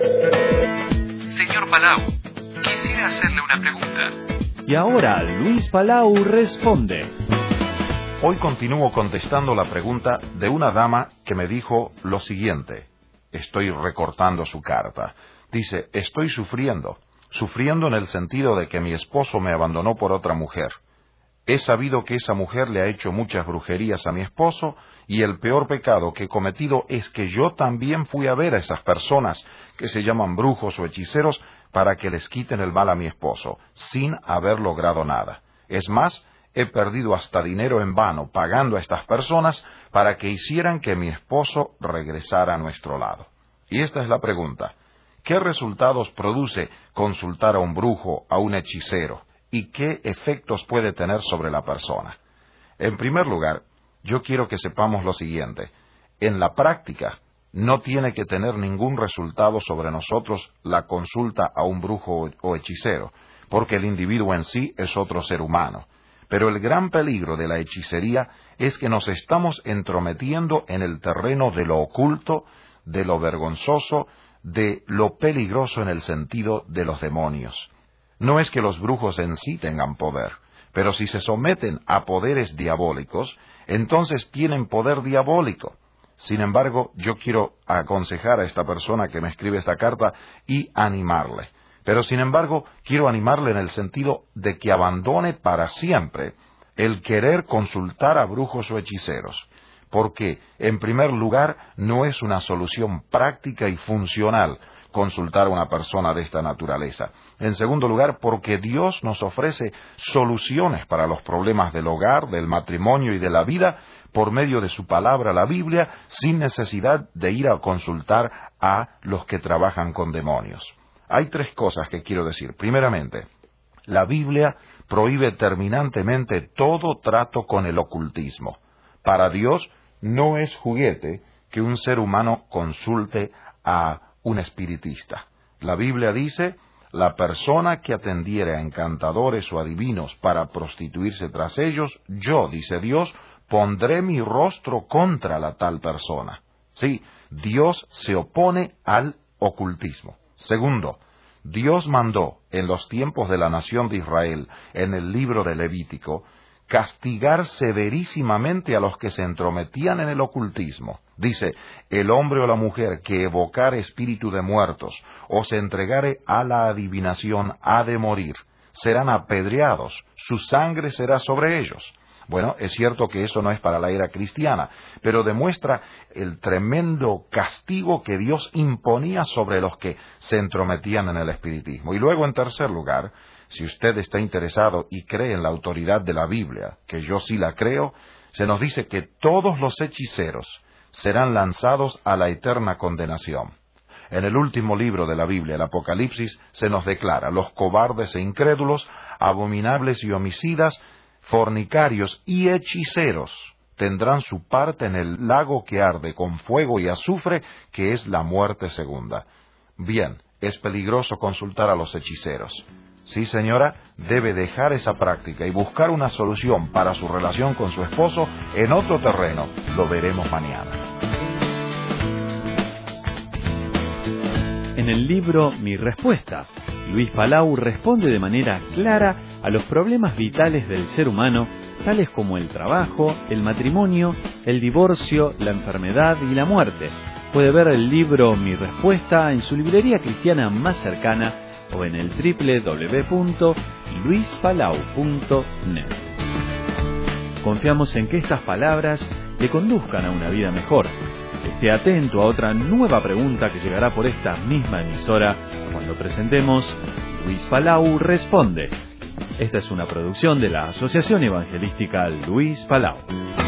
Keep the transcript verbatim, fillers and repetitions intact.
Señor Palau, quisiera hacerle una pregunta. Y ahora Luis Palau responde. Hoy continúo contestando la pregunta de una dama que me dijo lo siguiente. Estoy recortando su carta. Dice, estoy sufriendo. Sufriendo en el sentido de que mi esposo me abandonó por otra mujer. He sabido que esa mujer le ha hecho muchas brujerías a mi esposo y el peor pecado que he cometido es que yo también fui a ver a esas personas que se llaman brujos o hechiceros para que les quiten el mal a mi esposo, sin haber logrado nada. Es más, he perdido hasta dinero en vano pagando a estas personas para que hicieran que mi esposo regresara a nuestro lado. Y esta es la pregunta. ¿Qué resultados produce consultar a un brujo, a un hechicero? ¿Y qué efectos puede tener sobre la persona? En primer lugar, yo quiero que sepamos lo siguiente. En la práctica, no tiene que tener ningún resultado sobre nosotros la consulta a un brujo o hechicero, porque el individuo en sí es otro ser humano. Pero el gran peligro de la hechicería es que nos estamos entrometiendo en el terreno de lo oculto, de lo vergonzoso, de lo peligroso en el sentido de los demonios. No es que los brujos en sí tengan poder, pero si se someten a poderes diabólicos, entonces tienen poder diabólico. Sin embargo, yo quiero aconsejar a esta persona que me escribe esta carta y animarle. Pero sin embargo, quiero animarle en el sentido de que abandone para siempre el querer consultar a brujos o hechiceros. Porque, en primer lugar, no es una solución práctica y funcional consultar a una persona de esta naturaleza. En segundo lugar, porque Dios nos ofrece soluciones para los problemas del hogar, del matrimonio y de la vida por medio de su palabra, la Biblia, sin necesidad de ir a consultar a los que trabajan con demonios. Hay tres cosas que quiero decir. Primeramente, la Biblia prohíbe terminantemente todo trato con el ocultismo. Para Dios no es juguete que un ser humano consulte a un espiritista. La Biblia dice, la persona que atendiere a encantadores o adivinos para prostituirse tras ellos, yo, dice Dios, pondré mi rostro contra la tal persona. Sí, Dios se opone al ocultismo. Segundo, Dios mandó en los tiempos de la nación de Israel, en el libro de Levítico, castigar severísimamente a los que se entrometían en el ocultismo. Dice, el hombre o la mujer que evocare espíritu de muertos o se entregare a la adivinación ha de morir. Serán apedreados, su sangre será sobre ellos. Bueno, es cierto que eso no es para la era cristiana, pero demuestra el tremendo castigo que Dios imponía sobre los que se entrometían en el espiritismo. Y luego, en tercer lugar, si usted está interesado y cree en la autoridad de la Biblia, que yo sí la creo, se nos dice que todos los hechiceros serán lanzados a la eterna condenación. En el último libro de la Biblia, el Apocalipsis, se nos declara, los cobardes e incrédulos, abominables y homicidas, fornicarios y hechiceros tendrán su parte en el lago que arde con fuego y azufre, que es la muerte segunda. Bien, es peligroso consultar a los hechiceros. Sí, señora, debe dejar esa práctica y buscar una solución para su relación con su esposo en otro terreno. Lo veremos mañana. En el libro Mi Respuesta, Luis Palau responde de manera clara a los problemas vitales del ser humano, tales como el trabajo, el matrimonio, el divorcio, la enfermedad y la muerte. Puede ver el libro Mi Respuesta en su librería cristiana más cercana o en el doble u doble u doble u punto luis palau punto net. Confiamos en que estas palabras le conduzcan a una vida mejor. Esté atento a otra nueva pregunta que llegará por esta misma emisora cuando presentemos Luis Palau Responde. Esta es una producción de la Asociación Evangelística Luis Palau.